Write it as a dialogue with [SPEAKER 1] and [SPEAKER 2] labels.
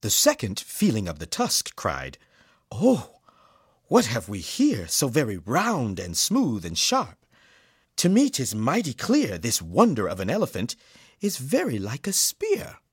[SPEAKER 1] The second, feeling of the tusk, cried, "Oh, what have we here, so very round and smooth and sharp? To me 'tis mighty clear this wonder of an elephant is very like a spear."